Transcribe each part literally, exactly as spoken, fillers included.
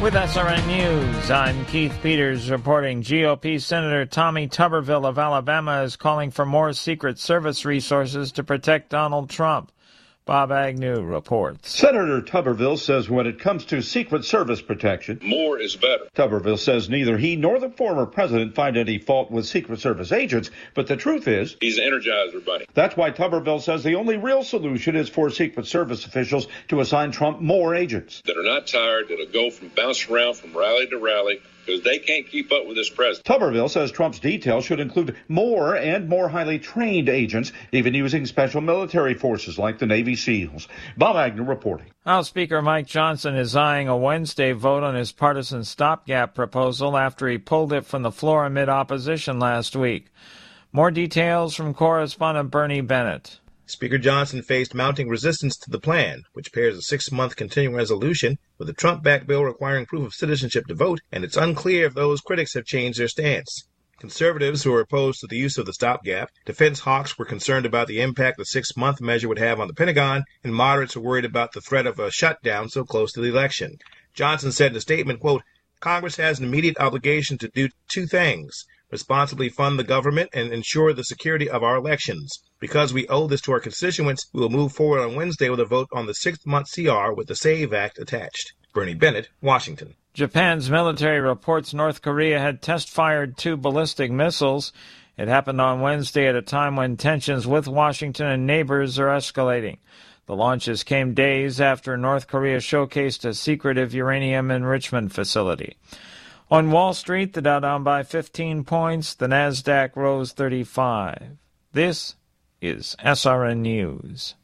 With S R N News, I'm Keith Peters reporting G O P Senator Tommy Tuberville of Alabama is calling for more Secret Service resources to protect Donald Trump. Bob Agnew reports. Senator Tuberville says when it comes to Secret Service protection, more is better. Tuberville says neither he nor the former president find any fault with Secret Service agents, but the truth is, he's an Energizer bunny. That's why Tuberville says the only real solution is for Secret Service officials to assign Trump more agents. That are not tired, that'll go from bounce around from rally to rally, because they can't keep up with this president. Tuberville says Trump's detail should include more and more highly trained agents, even using special military forces like the Navy SEALs. Bob Agnew reporting. House Speaker Mike Johnson is eyeing a Wednesday vote on his partisan stopgap proposal after he pulled it from the floor amid opposition last week. More details from correspondent Bernie Bennett. Speaker Johnson faced mounting resistance to the plan, which pairs a six-month continuing resolution with a Trump-backed bill requiring proof of citizenship to vote, and it's unclear if those critics have changed their stance. Conservatives who are opposed to the use of the stopgap, defense hawks were concerned about the impact the six-month measure would have on the Pentagon, and moderates were worried about the threat of a shutdown so close to the election. Johnson said in a statement, quote, Congress has an immediate obligation to do two things: responsibly fund the government and ensure the security of our elections. Because we owe this to our constituents, we will move forward on Wednesday with a vote on the sixth-month C R with the SAVE Act attached. Bernie Bennett, Washington. Japan's military reports North Korea had test-fired two ballistic missiles. It happened on Wednesday at a time when tensions with Washington and neighbors are escalating. The launches came days after North Korea showcased a secretive uranium enrichment facility. On Wall Street, the Dow down by fifteen points, the Nasdaq rose thirty-five. This is S R N News.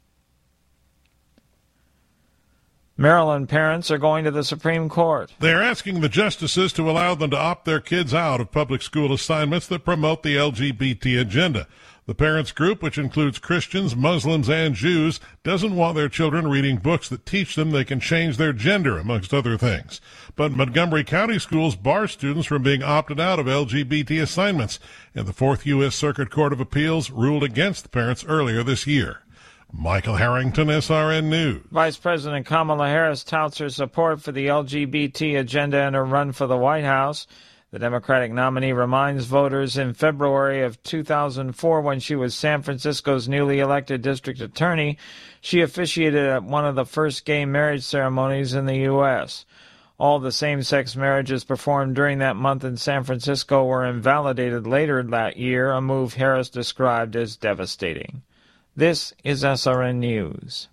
Maryland parents are going to the Supreme Court. They're asking the justices to allow them to opt their kids out of public school assignments that promote the L G B T agenda. The parents group, which includes Christians, Muslims, and Jews, doesn't want their children reading books that teach them they can change their gender, amongst other things. But Montgomery County schools bar students from being opted out of L G B T assignments, and the Fourth U S Circuit Court of Appeals ruled against the parents earlier this year. Michael Harrington, S R N News. Vice President Kamala Harris touts her support for the L G B T agenda in her run for the White House. The Democratic nominee reminds voters in February of two thousand four, when she was San Francisco's newly elected district attorney, she officiated at one of the first gay marriage ceremonies in the U S All the same-sex marriages performed during that month in San Francisco were invalidated later that year, a move Harris described as devastating. This is S R N News.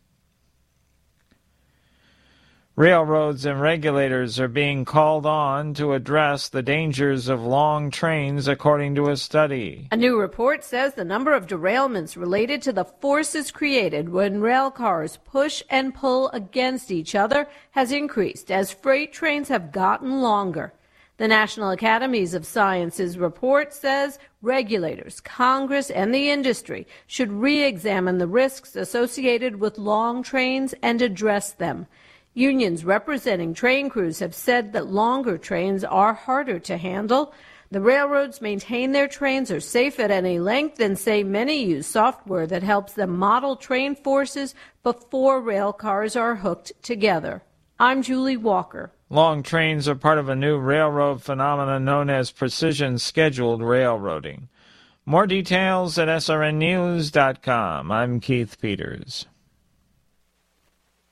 Railroads and regulators are being called on to address the dangers of long trains, according to a study. A new report says the number of derailments related to the forces created when rail cars push and pull against each other has increased as freight trains have gotten longer. The National Academies of Sciences report says regulators, Congress, and the industry should re-examine the risks associated with long trains and address them. Unions representing train crews have said that longer trains are harder to handle. The railroads maintain their trains are safe at any length and say many use software that helps them model train forces before rail cars are hooked together. I'm Julie Walker. Long trains are part of a new railroad phenomenon known as precision scheduled railroading. More details at S R N news dot com. I'm Keith Peters.